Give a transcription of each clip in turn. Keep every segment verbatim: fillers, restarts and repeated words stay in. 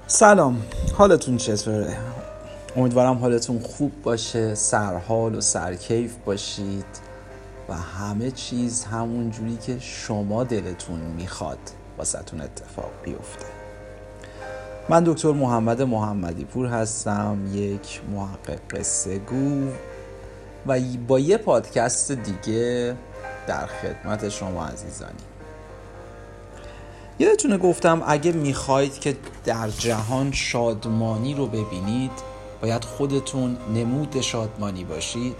سلام، حالتون چطوره؟ امیدوارم حالتون خوب باشه، سرحال و سرکیف باشید و همه چیز همون جوری که شما دلتون میخواد واسهتون اتفاق بیفته. من دکتر محمد محمدی پور هستم، یک محقق قصه گو و با یه پادکست دیگه در خدمت شما عزیزانی. یادتونه گفتم اگه میخواید که در جهان شادمانی رو ببینید باید خودتون نمود شادمانی باشید.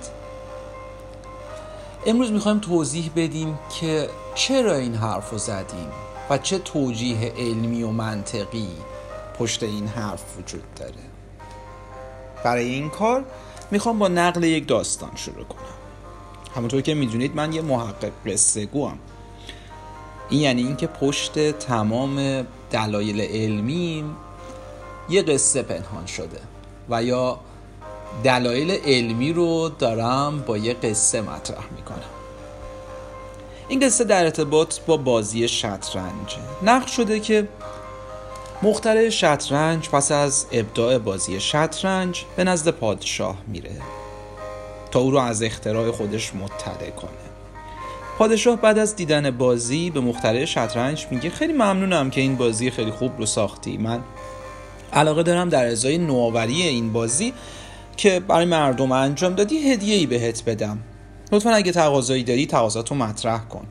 امروز میخوایم توضیح بدیم که چرا این حرف رو زدیم و چه توجیه علمی و منطقی پشت این حرف وجود داره. برای این کار میخوام با نقل یک داستان شروع کنم. همونطور که میدونید من یه محقق قصه گوام. این یعنی اینکه پشت تمام دلایل علمی یه قصه پنهان شده و یا دلایل علمی رو دارم با یه قصه مطرح میکنم. این قصه در ارتباط با بازی شطرنج نقل شده که مخترع شطرنج پس از ابداع بازی شطرنج به نزد پادشاه میره تا او رو از اختراع خودش مطلع کنه. پادشاه بعد از دیدن بازی به مخترع شطرنج میگه خیلی ممنونم که این بازی خیلی خوب رو ساختی، من علاقه دارم در ازای نوآوری این بازی که برای مردم انجام دادی هدیه‌ای بهت بدم، لطفا اگه تقاضایی داری تقاضاتو مطرح کن.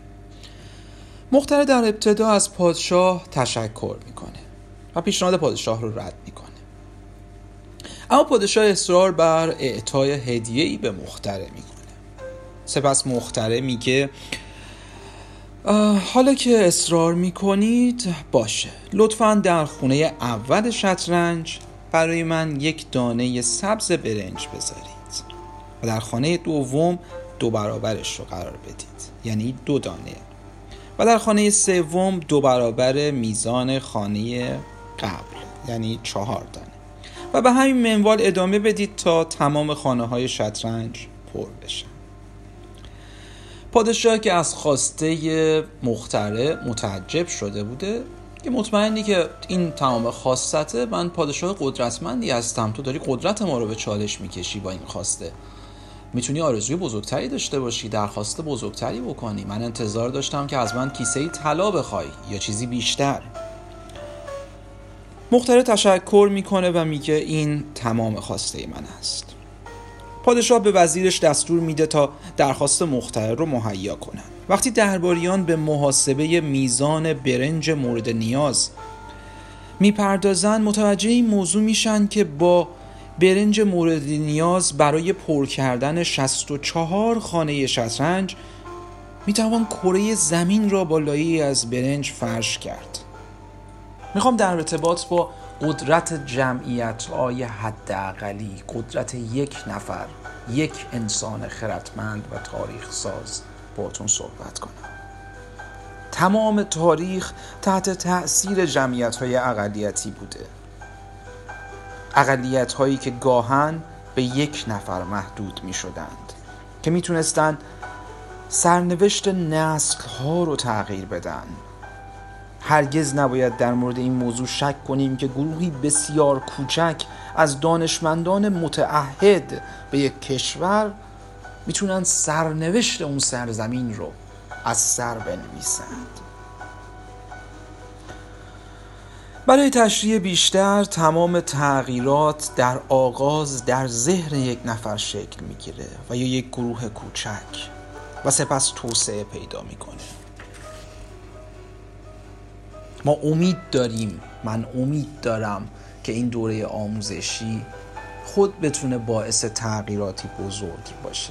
مخترع در ابتدا از پادشاه تشکر میکنه و پیشنهاد پادشاه رو رد میکنه، اما پادشاه اصرار بر اعطای هدیه‌ای به مخترع میکنه. سپس مخترع میگه حالا که اصرار میکنید باشه، لطفاً در خونه اول شطرنج برای من یک دانه سبز برنج بذارید و در خانه دوم دو برابرش رو قرار بدید، یعنی دو دانه، و در خانه سوم دو برابر میزان خانه قبل، یعنی چهار دانه، و به همین منوال ادامه بدید تا تمام خانه های شطرنج پر بشن. پادشاه که از خواسته مخترع متعجب شده بوده که مطمئنی که این تمام خواسته، من پادشاه قدرتمندی هستم، تو داری قدرت ما رو به چالش میکشی با این خواسته، میتونی آرزوی بزرگتری داشته باشی، درخواست بزرگتری بکنی، من انتظار داشتم که از من کیسه طلا بخوای یا چیزی بیشتر. مخترع تشکر میکنه و میگه این تمام خواسته من است. پادشاه به وزیرش دستور میده تا درخواست مخترع رو مهیا کنن. وقتی درباریان به محاسبه میزان برنج مورد نیاز میپردازن، متوجه این موضوع میشن که با برنج مورد نیاز برای پر کردن شصت و چهار خانه شطرنج میتوان کره زمین را با لایه‌ای از برنج فرش کرد. میخوام در ارتباط با قدرت جمعیت‌های حداقلی، قدرت یک نفر، یک انسان خردمند و تاریخ ساز باهاتون صحبت کنم. تمام تاریخ تحت تأثیر جمعیت‌های اقلیتی بوده، اقلیت‌هایی که گاهن به یک نفر محدود می‌شدند که میتونستند سرنوشت نسل‌ها رو تغییر بدن. هرگز نباید در مورد این موضوع شک کنیم که گروهی بسیار کوچک از دانشمندان متعهد به یک کشور میتونن سرنوشت اون سرزمین رو از سر بنویسند. برای تشریح بیشتر، تمام تغییرات در آغاز در ذهن یک نفر شکل میگیره و یا یک گروه کوچک و سپس توسعه پیدا میکنه. ما امید داریم، من امید دارم که این دوره آموزشی خود بتونه باعث تغییراتی بزرگ باشه.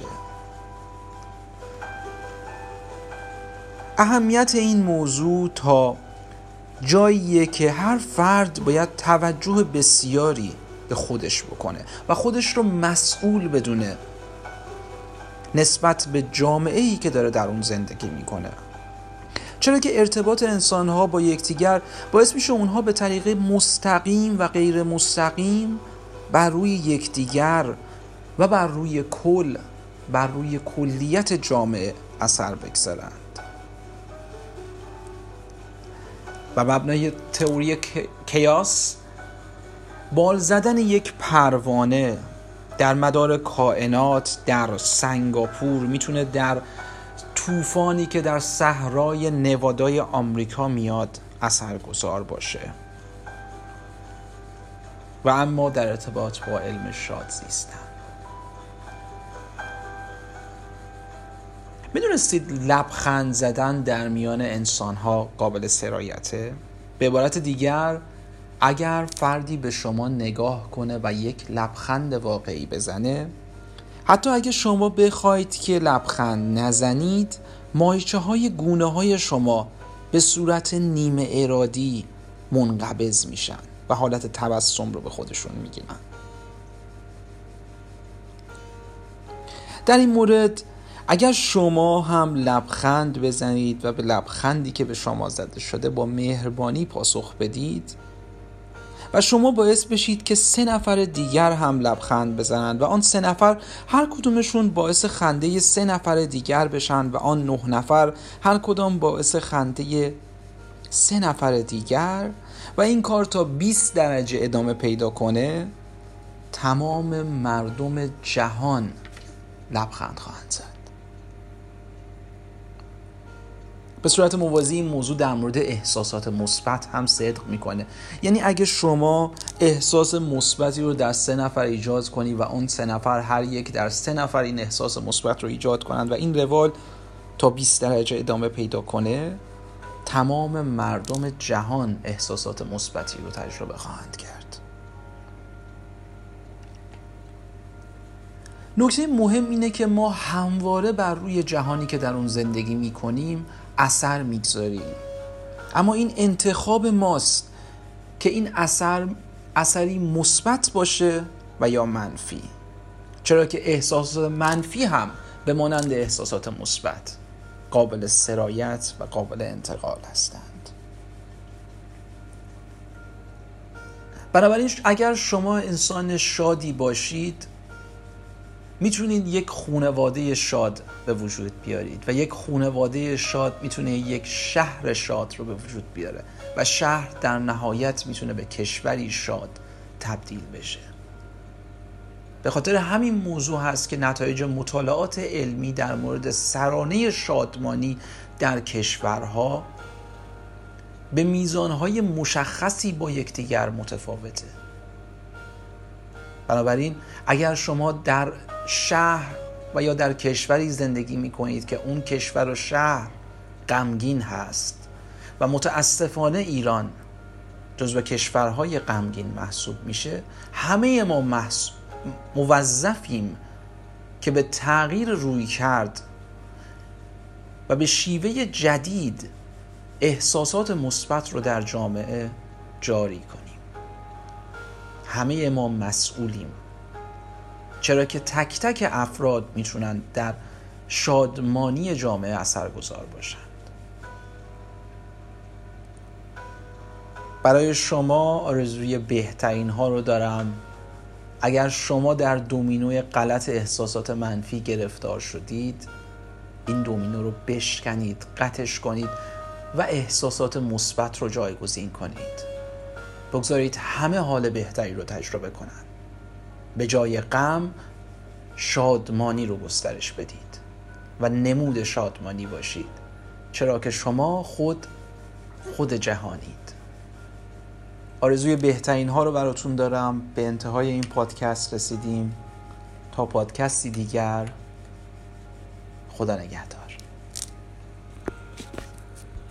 اهمیت این موضوع تا جاییه که هر فرد باید توجه بسیاری به خودش بکنه و خودش رو مسئول بدونه نسبت به جامعه‌ای که داره در اون زندگی میکنه، چرا که ارتباط انسان‌ها با یکدیگر باعث میشه اونها به طریق مستقیم و غیر مستقیم بر روی یکدیگر و بر روی کل، بر روی کلیت جامعه اثر بگذارند. و مبنای تئوری کیاس بال زدن یک پروانه در مدار کائنات در سنگاپور میتونه در طوفانی که در صحرای نوادای آمریکا میاد اثرگذار باشه. و اما در ارتباط با علم شادزیستن، میدونستید لبخند زدن در میان انسان‌ها قابل سرایته؟ به عبارت دیگر، اگر فردی به شما نگاه کنه و یک لبخند واقعی بزنه، حتی اگه شما بخواید که لبخند نزنید، مایچه های گونه های شما به صورت نیمه ارادی منقبض میشن و حالت تبسم رو به خودشون میگیرن. در این مورد اگر شما هم لبخند بزنید و به لبخندی که به شما زده شده با مهربانی پاسخ بدید و شما باعث بشید که سه نفر دیگر هم لبخند بزنند و آن سه نفر هر کدومشون باعث خنده سه نفر دیگر بشن و آن نه نفر هر کدام باعث خنده سه نفر دیگر و این کار تا بیست درجه ادامه پیدا کنه، تمام مردم جهان لبخند خواهند زد. به صورت موازی این موضوع در مورد احساسات مثبت هم صدق میکنه. یعنی اگه شما احساس مثبتی رو در سه نفر ایجاد کنی و اون سه نفر هر یک در سه نفر این احساس مثبت رو ایجاد کنند و این روال تا بیست درجه ادامه پیدا کنه، تمام مردم جهان احساسات مثبتی رو تجربه خواهند کرد. نکته مهم اینه که ما همواره بر روی جهانی که در اون زندگی میکنیم اثر میگذاریم، اما این انتخاب ماست که این اثر اثری مثبت باشه و یا منفی، چرا که احساسات منفی هم به مانند احساسات مثبت قابل سرایت و قابل انتقال هستند. بنابراین اگر شما انسان شادی باشید، میتونید یک خانواده شاد به وجود بیارید و یک خانواده شاد میتونه یک شهر شاد رو به وجود بیاره و شهر در نهایت میتونه به کشوری شاد تبدیل بشه. به خاطر همین موضوع هست که نتایج مطالعات علمی در مورد سرانه شادمانی در کشورها به میزانهای مشخصی با یکدیگر متفاوته. بنابراین اگر شما در شهر و یا در کشوری زندگی میکنید که اون کشور و شهر غمگین هست و متاسفانه ایران جزو کشورهای غمگین محسوب میشه، همه ما محسوب موظفیم که به تغییر روی کرد و به شیوه جدید احساسات مثبت رو در جامعه جاری کنیم. همه ما مسئولیم، چرا که تک تک افراد میتونن در شادمانی جامعه اثرگذار باشند. برای شما آرزوی بهترین ها رو دارم. اگر شما در دومینوی غلط احساسات منفی گرفتار شدید، این دومینو رو بشکنید، قطعش کنید و احساسات مثبت رو جایگزین کنید. بگذارید همه حال بهتری رو تجربه کنند. به جای غم شادمانی رو گسترش بدید و نمود شادمانی باشید، چرا که شما خود خود جهانید. آرزوی بهترین ها رو براتون دارم. به انتهای این پادکست رسیدیم. تا پادکستی دیگر، خدا نگهدار.